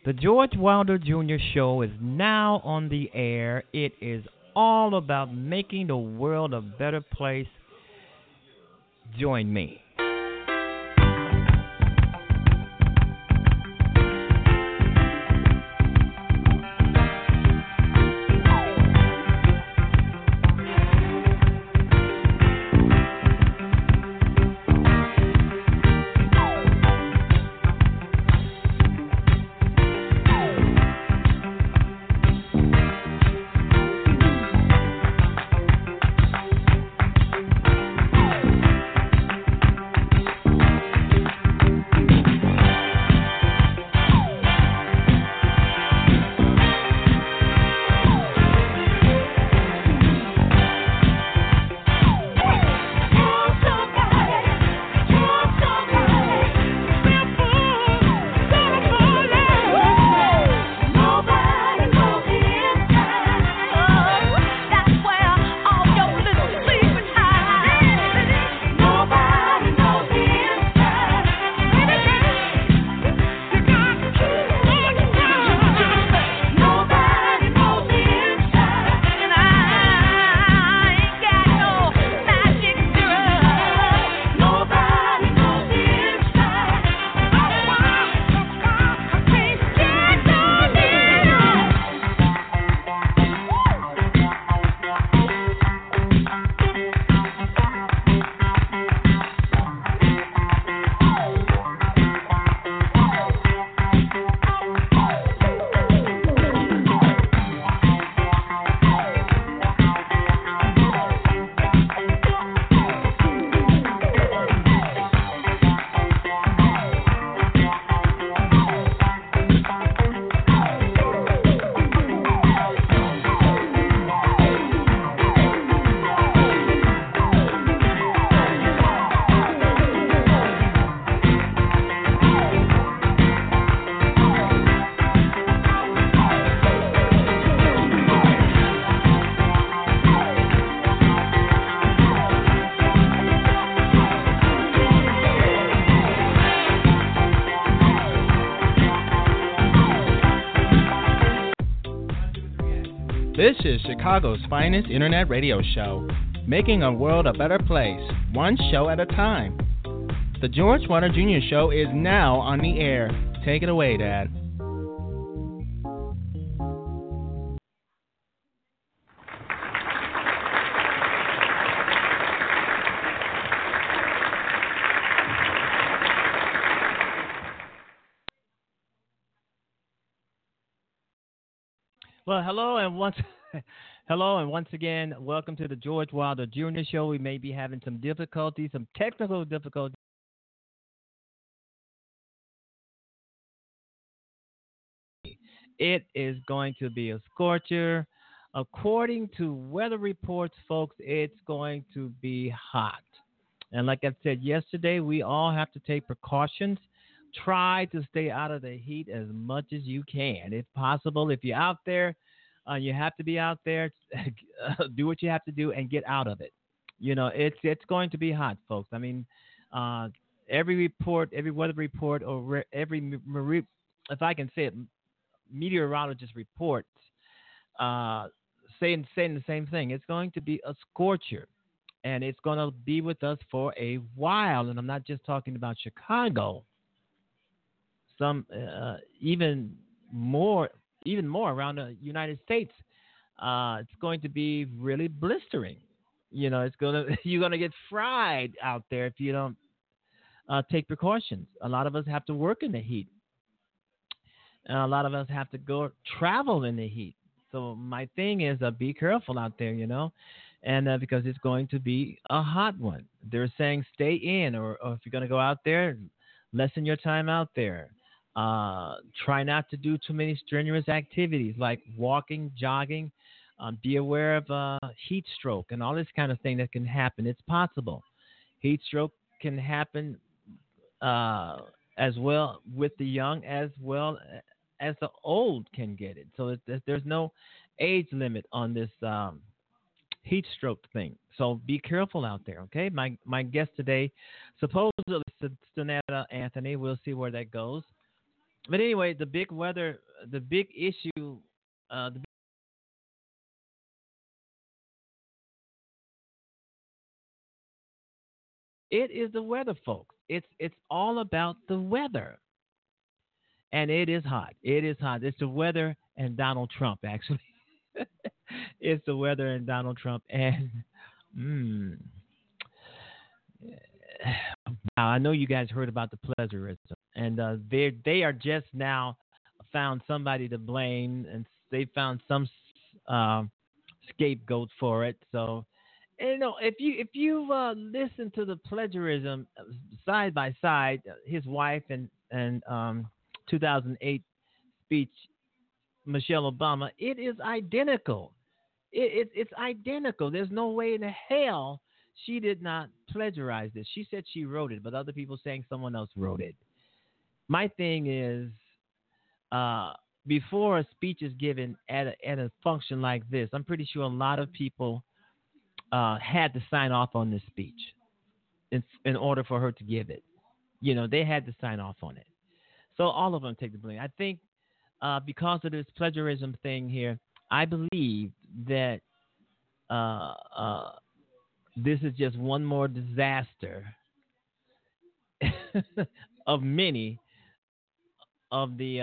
The George Wilder Jr. Show is now on the air. It is all about making the world a better place. Join me. This is Chicago's finest internet radio show, making a world a better place, one show at a time. The George Wilder Jr. Show is now on the air. Take it away, Dad. Well, hello and once again, welcome to the George Wilder Jr. Show. We may be having some difficulties, some technical difficulties. It is going to be a scorcher. According to weather reports, folks, it's going to be hot. And like I said yesterday, we all have to take precautions. Try to stay out of the heat as much as you can, if possible. If you're out there, you have to be out there. Do what you have to do and get out of it. You know, it's going to be hot, folks. I mean, every report, every weather report, or if I can say it, meteorologist reports saying the same thing. It's going to be a scorcher, and it's going to be with us for a while. And I'm not just talking about Chicago. Some even more around the United States. It's going to be really blistering. You know, you're gonna get fried out there if you don't take precautions. A lot of us have to work in the heat, and a lot of us have to go travel in the heat. So my thing is, be careful out there, you know, and because it's going to be a hot one. They're saying stay in, or if you're gonna go out there, lessen your time out there. Try not to do too many strenuous activities like walking, jogging. Be aware of heat stroke and all this kind of thing that can happen. It's possible. Heat stroke can happen as well with the young as well as the old can get it. So there's no age limit on this heat stroke thing. So be careful out there, okay? My guest today, supposedly Sonata Anthony. We'll see where that goes. But anyway, the big weather, the big issue, the it is the weather, folks. It's all about the weather, and it is hot. It is hot. It's the weather and Donald Trump, actually. It's the weather and Donald Trump, and mm, now I know you guys heard about the plagiarism, and they are just now found somebody to blame, and they found some uh, scapegoat for it. So, if you listen to the plagiarism side by side, his wife and 2008 speech, Michelle Obama, it is identical. It's identical. There's no way in hell she did not plagiarize this. She said she wrote it, but other people saying someone else wrote it. My thing is, uh, before a speech is given at a function like this, I'm pretty sure a lot of people had to sign off on this speech in order for her to give it. They had to sign off on it. So all of them take the blame. I think because of this plagiarism thing here, I believe that uh, uh, this is just one more disaster of many of the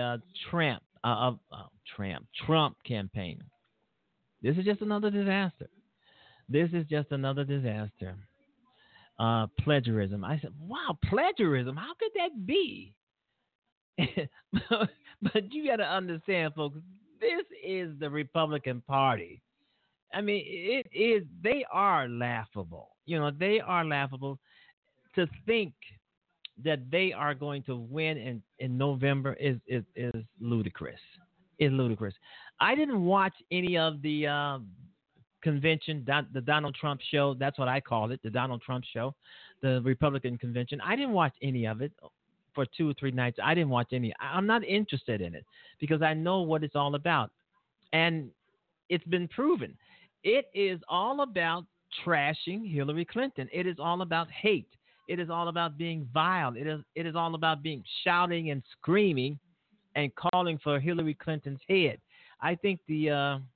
Trump campaign. This is just another disaster. This is just another disaster. Plagiarism. I said, wow, plagiarism. How could that be? But you got to understand, folks. This is the Republican Party. I mean, it is. They are laughable. They are laughable. To think that they are going to win in November is ludicrous. Is ludicrous. I didn't watch any of the convention, the Donald Trump show. That's what I call it, the Donald Trump show, the Republican convention. I didn't watch any of it for 2 or 3 nights. I didn't watch any. I'm not interested in it because I know what it's all about, and it's been proven. It is all about trashing Hillary Clinton. It is all about hate. It is all about being vile. It is all about being shouting and screaming and calling for Hillary Clinton's head. I think the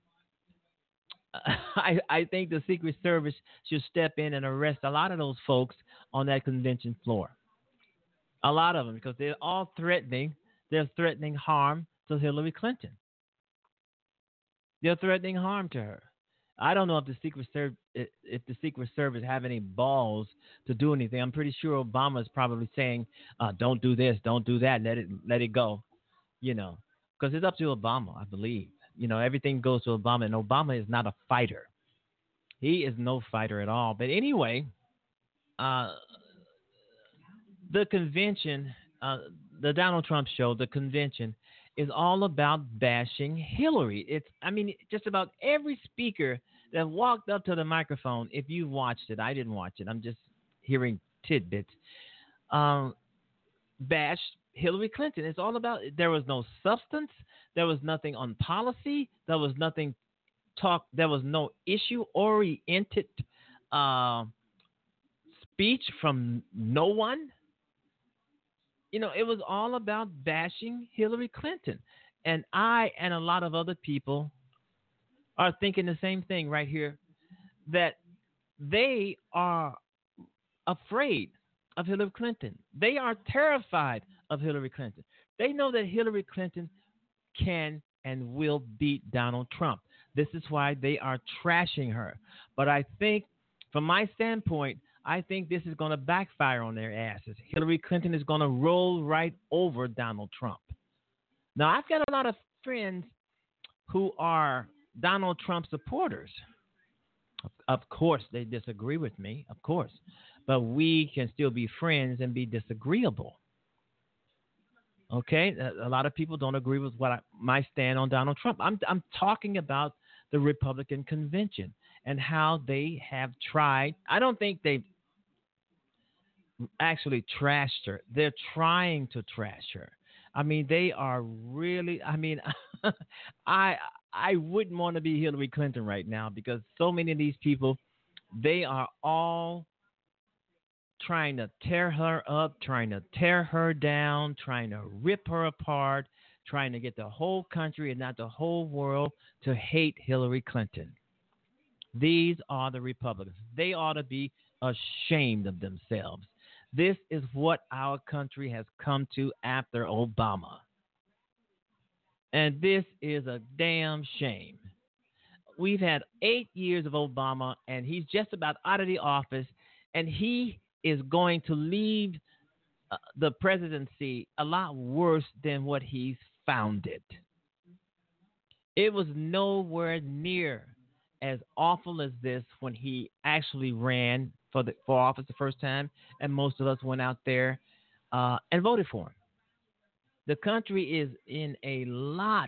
I think the Secret Service should step in and arrest a lot of those folks on that convention floor. A lot of them, because they're all threatening. They're threatening harm to Hillary Clinton. They're threatening harm to her. I don't know if the Secret Service have any balls to do anything. I'm pretty sure Obama is probably saying, "Don't do this, don't do that, let it go." Because it's up to Obama, I believe. Everything goes to Obama, and Obama is not a fighter. He is no fighter at all. But anyway, uh, the convention, the Donald Trump show, the convention is all about bashing Hillary. I mean, just about every speaker that walked up to the microphone, if you watched it, I didn't watch it, I'm just hearing tidbits, um, bashed Hillary Clinton. It's all about, there was no substance, there was nothing on policy, there was no issue oriented uh, speech from no one. It was all about bashing Hillary Clinton. And I and a lot of other people are thinking the same thing right here, that they are afraid of Hillary Clinton. They are terrified of Hillary Clinton. They know that Hillary Clinton can and will beat Donald Trump. This is why they are trashing her. But I think, from my standpoint, I think this is going to backfire on their asses. Hillary Clinton is going to roll right over Donald Trump. Now, I've got a lot of friends who are Donald Trump supporters. Of course, they disagree with me, of course. But we can still be friends and be disagreeable. Okay? A lot of people don't agree with my stand on Donald Trump. I'm talking about the Republican convention and how they have tried. I don't think they've actually trashed her. They're trying to trash her. I mean, they are really. I mean, I I wouldn't want to be Hillary Clinton right now, because so many of these people, they are all trying to tear her up, trying to tear her down, trying to rip her apart, trying to get the whole country and not the whole world to hate Hillary Clinton. These are the Republicans. They ought to be ashamed of themselves. This is what our country has come to after Obama. And this is a damn shame. We've had 8 years of Obama, and he's just about out of the office, and he is going to leave the presidency a lot worse than what he's found it. It was nowhere near as awful as this when he actually ran for office the first time, and most of us went out there and voted for him. The country is in a lot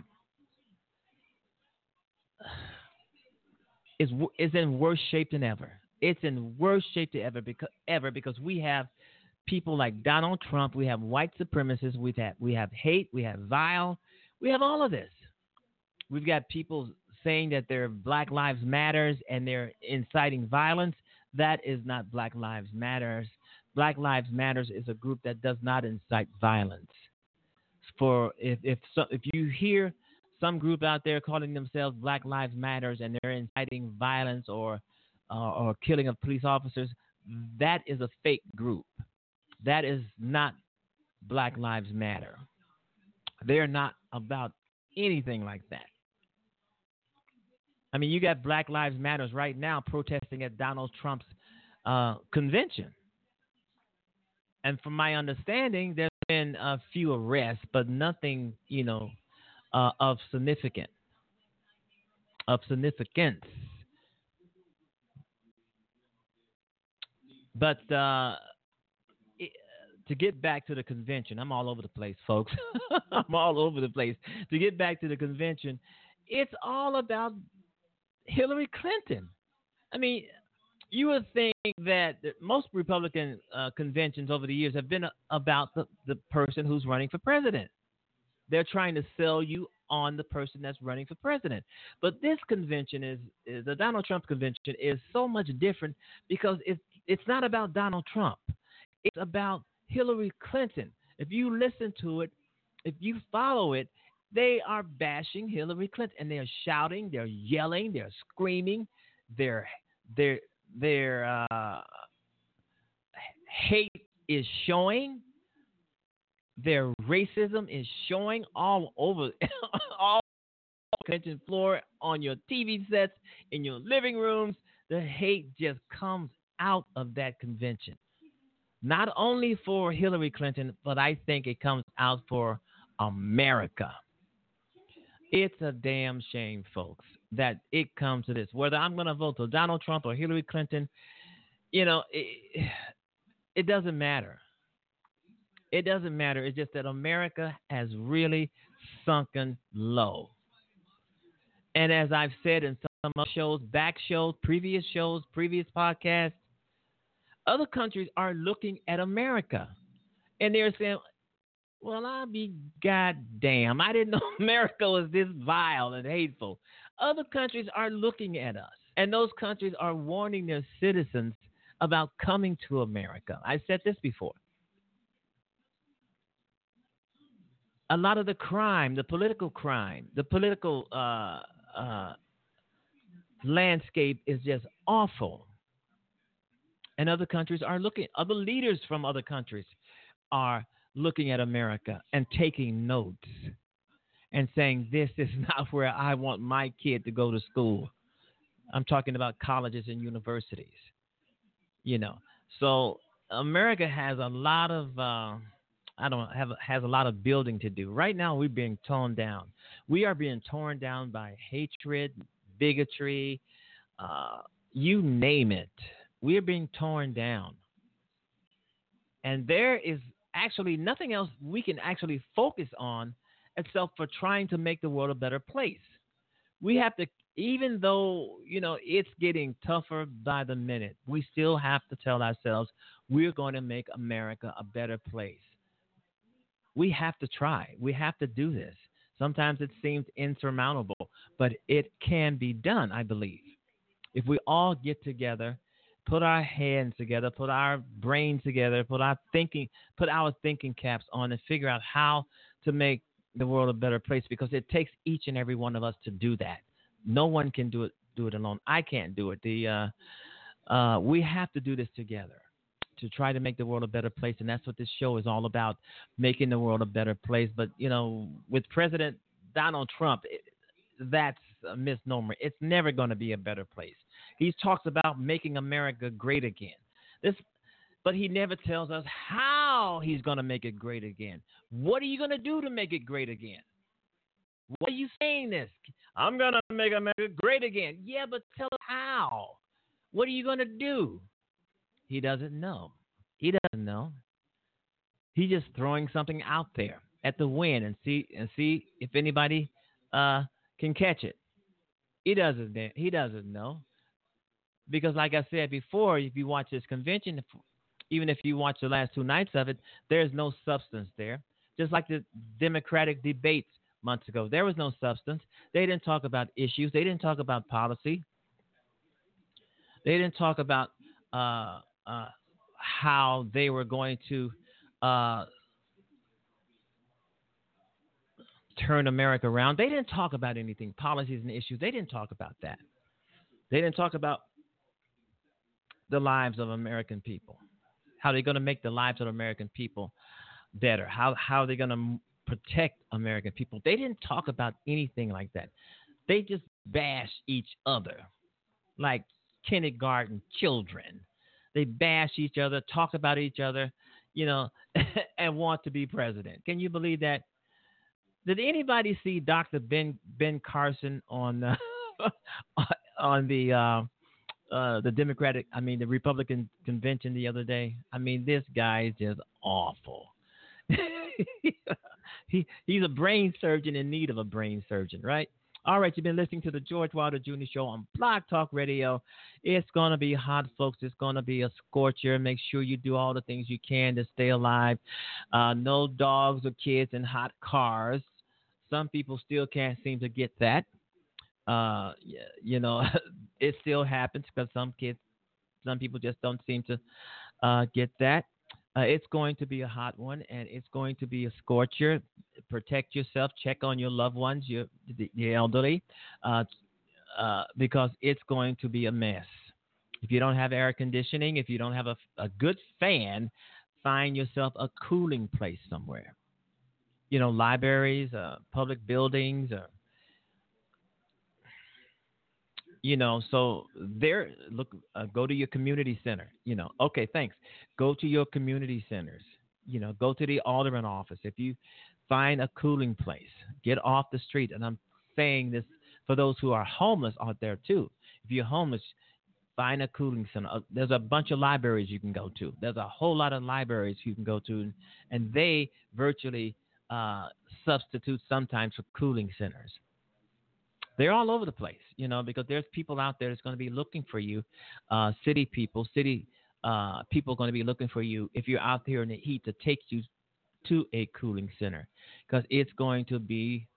is in worse shape than ever. It's in worse shape than ever because we have people like Donald Trump, we have white supremacists, we have hate, we have vile, we have all of this. We've got people saying that they're Black Lives Matters and they're inciting violence. That is not Black Lives Matters. Black Lives Matters is a group that does not incite violence. For if you hear some group out there calling themselves Black Lives Matters and they're inciting violence or killing of police officers, that is a fake group. That is not Black Lives Matter. They're not about anything like that. I mean, you got Black Lives Matters right now protesting at Donald Trump's convention. And from my understanding, there's been a few arrests, but nothing, of significance. But to get back to the convention, I'm all over the place, folks. I'm all over the place. To get back to the convention, it's all about Hillary Clinton. I mean, you would think that most Republican conventions over the years have been about the person who's running for president. They're trying to sell you on the person that's running for president. But this convention is the Donald Trump convention is so much different because it's not about Donald Trump. It's about Hillary Clinton. If you listen to it, if you follow it, they are bashing Hillary Clinton and they're shouting, they're yelling, they're screaming, their hate is showing. Their racism is showing all over all convention floor, on your TV sets, in your living rooms. The hate just comes out of that convention. Not only for Hillary Clinton, but I think it comes out for America. It's a damn shame, folks, that it comes to this. Whether I'm going to vote for Donald Trump or Hillary Clinton, it doesn't matter. It doesn't matter. It's just that America has really sunken low. And as I've said in some shows, previous podcasts, other countries are looking at America. And they're saying, well, I'll be goddamn. I didn't know America was this vile and hateful. Other countries are looking at us. And those countries are warning their citizens about coming to America. I said this before. A lot of the crime, the political landscape is just awful. And other countries are other leaders from other countries are looking at America and taking notes and saying, this is not where I want my kid to go to school. I'm talking about colleges and universities, So America has a lot of, has a lot of building to do. Right now, we're being torn down. We are being torn down by hatred, bigotry, you name it. We are being torn down. And there is actually nothing else we can actually focus on except for trying to make the world a better place. We have to, even though, it's getting tougher by the minute, we still have to tell ourselves we're going to make America a better place. We have to try. We have to do this. Sometimes it seems insurmountable, but it can be done, I believe. If we all get together put our hands together, put our brains together, put our thinking caps on, and figure out how to make the world a better place. Because it takes each and every one of us to do that. No one can do it alone. I can't do it. We have to do this together to try to make the world a better place, and that's what this show is all about, making the world a better place. But with President Donald Trump, that's a misnomer. It's never going to be a better place. He talks about making America great again. But he never tells us how he's going to make it great again. What are you going to do to make it great again? Why are you saying this? I'm going to make America great again. Yeah, but tell us how. What are you going to do? He doesn't know. He doesn't know. He's just throwing something out there at the wind and see if anybody can catch it. He doesn't know. Because like I said before, if you watch this convention, even if you watch the last 2 nights of it, there's no substance there. Just like the Democratic debates months ago, there was no substance. They didn't talk about issues. They didn't talk about policy. They didn't talk about how they were going to turn America around. They didn't talk about anything, policies and issues. They didn't talk about that. They didn't talk about the lives of American people, how they're going to make the lives of American people better, how they're going to protect American people. They didn't talk about anything like that. They just bash each other like kindergarten children. They bash each other, talk about each other, and want to be president. Can you believe that? Did anybody see Dr. Ben Carson on the the Republican convention the other day? I mean, this guy is just awful. He's a brain surgeon in need of a brain surgeon, right? All right, you've been listening to the George Wilder Jr. Show on Blog Talk Radio. It's going to be hot, folks. It's going to be a scorcher. Make sure you do all the things you can to stay alive. No dogs or kids in hot cars. Some people still can't seem to get that. It still happens because some people just don't seem to get that. It's going to be a hot one, and it's going to be a scorcher. Protect yourself. Check on your loved ones, the elderly, because it's going to be a mess. If you don't have air conditioning, if you don't have a good fan, find yourself a cooling place somewhere. Libraries, public buildings, so there, go to your community center, okay, thanks. Go to your community centers, go to the alderman office. If you find a cooling place, get off the street. And I'm saying this for those who are homeless out there too. If you're homeless, find a cooling center. There's a bunch of libraries you can go to. There's a whole lot of libraries you can go to, and they virtually substitute sometimes for cooling centers. They're all over the place, because there's people out there that's going to be looking for you. City people are going to be looking for you if you're out there in the heat to take you to a cooling center, because it's going to be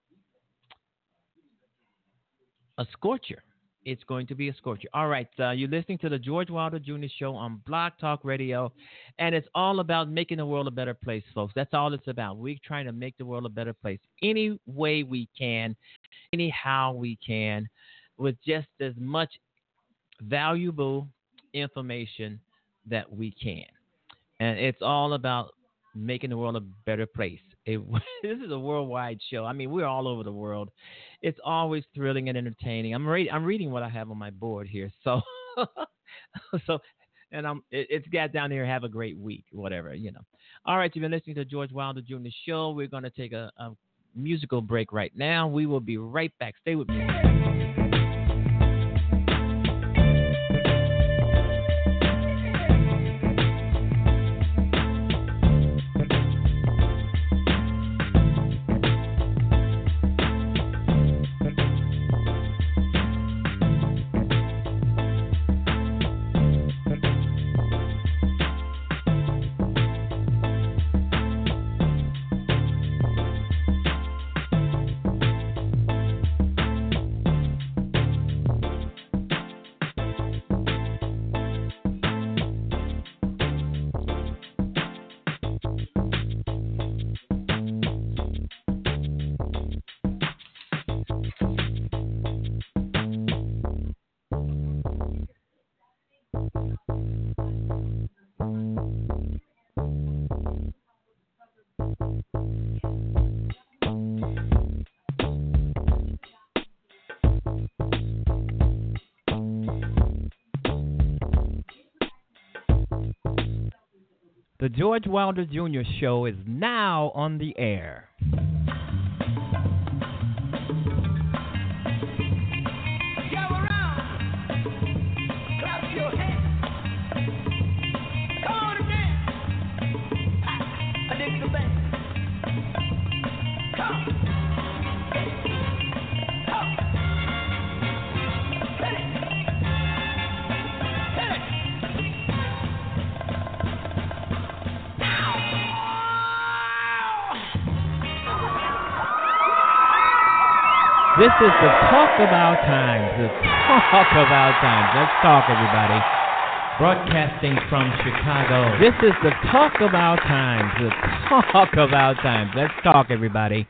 a scorcher. It's going to be a scorcher. All right, you're listening to the George Wilder Jr. Show on Blog Talk Radio, and it's all about making the world a better place, folks. That's all it's about. We're trying to make the world a better place any way we can, anyhow we can, with just as much valuable information that we can. And it's all about making the world a better place. This is a worldwide show. I mean, we're all over the world. It's always thrilling and entertaining. I'm reading what I have on my board here. So, it's got down here. Have a great week, whatever, All right, you've been listening to George Wilder Jr. Show. We're going to take a musical break right now. We will be right back. Stay with me. The George Wilder Jr. Show is now on the air. This is the talk about times. The talk about times. Let's talk, everybody. Broadcasting from Chicago. This is the talk about times. The talk about times. Let's talk, everybody.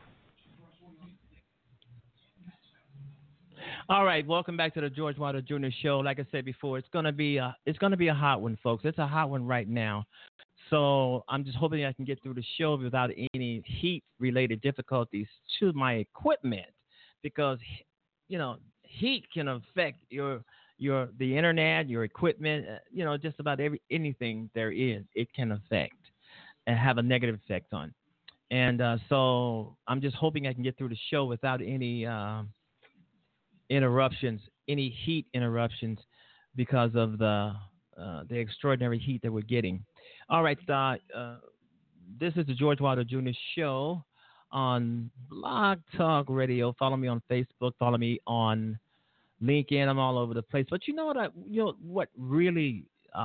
All right, welcome back to the George Wilder Jr. Show. Like I said before, it's gonna be a hot one, folks. It's a hot one right now. So I'm just hoping I can get through the show without any heat-related difficulties to my equipment. Because, you know, heat can affect the internet, your equipment, just about anything there is, it can affect and have a negative effect on. And so I'm just hoping I can get through the show without any interruptions, any heat interruptions because of the extraordinary heat that we're getting. All right, this is the George Wilder Jr. Show on Blog Talk Radio. Follow me on Facebook. Follow me on LinkedIn. I'm all over the place. But you know what really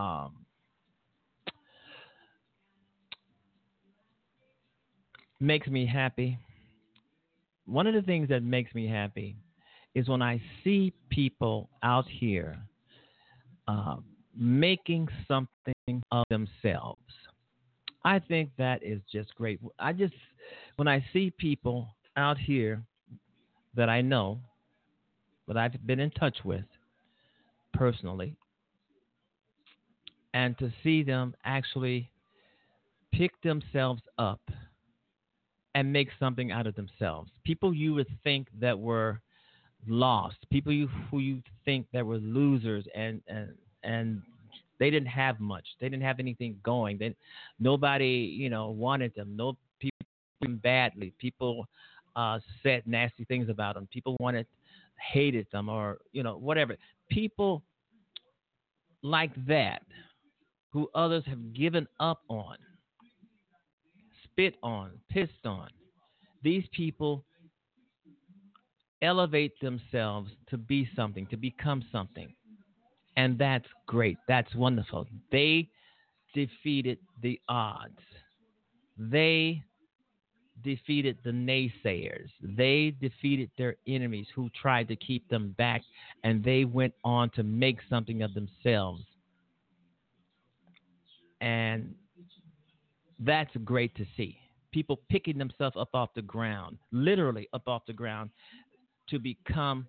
makes me happy? One of the things that makes me happy is when I see people out here making something of themselves. I think that is just great. When I see people out here that I know, that I've been in touch with personally, and to see them actually pick themselves up and make something out of themselves. People you would think that were lost, people who you think that were losers and they didn't have much. They didn't have anything going. Nobody, wanted them. No people badly. People said nasty things about them. People hated them, or whatever. People like that, who others have given up on, spit on, pissed on. These people elevate themselves to be something, to become something. And that's great. That's wonderful. They defeated the odds. They defeated the naysayers. They defeated their enemies who tried to keep them back, and they went on to make something of themselves. And that's great to see. People picking themselves up off the ground, literally up off the ground, to become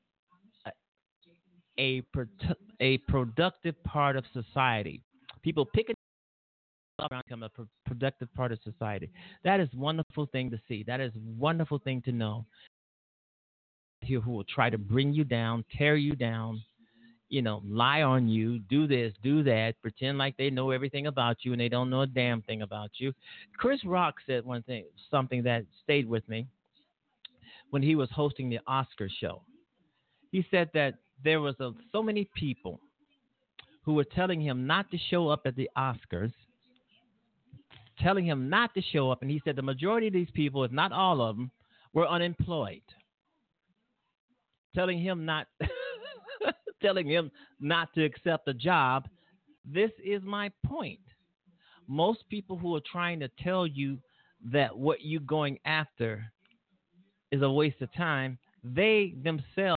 a productive part of society. People picking up and become a productive part of society. That is a wonderful thing to see. That is a wonderful thing to know. Here who will try to bring you down, tear you down, lie on you, do this, do that, pretend like they know everything about you and they don't know a damn thing about you. Chris Rock said something that stayed with me when he was hosting the Oscar show. He said that there was so many people who were telling him not to show up at the Oscars, telling him not to show up. And he said the majority of these people, if not all of them, were unemployed. Telling him not to accept a job. This is my point. Most people who are trying to tell you that what you're going after is a waste of time, they themselves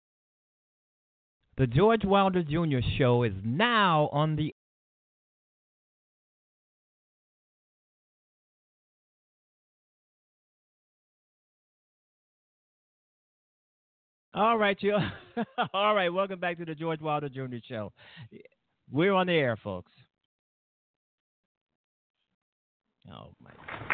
The George Wilder Jr. Show is now on the All right, you. All right, welcome back to the George Wilder Jr. Show. We're on the air, folks. Oh my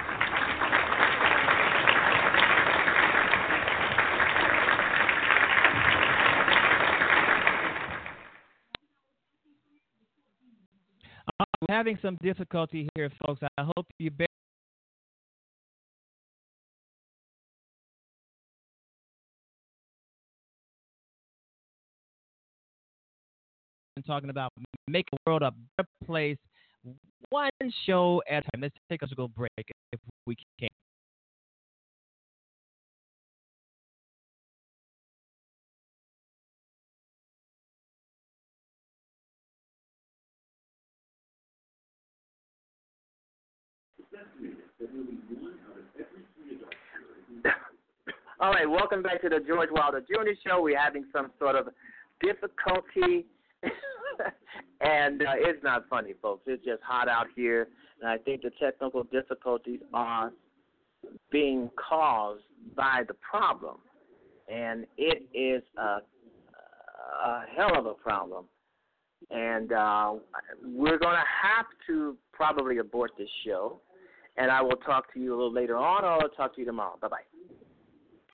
We're having some difficulty here, folks. I hope you bear. Talking about making the world a better place, one show at a time. Let's take a musical break if we can. All right, welcome back to the George Wilder Jr. Show. We're having some sort of difficulty, and it's not funny, folks. It's just hot out here, and I think the technical difficulties are being caused by the problem, and it is a hell of a problem. And we're going to have to probably abort this show, and I will talk to you a little later on, or I'll talk to you tomorrow. Bye-bye.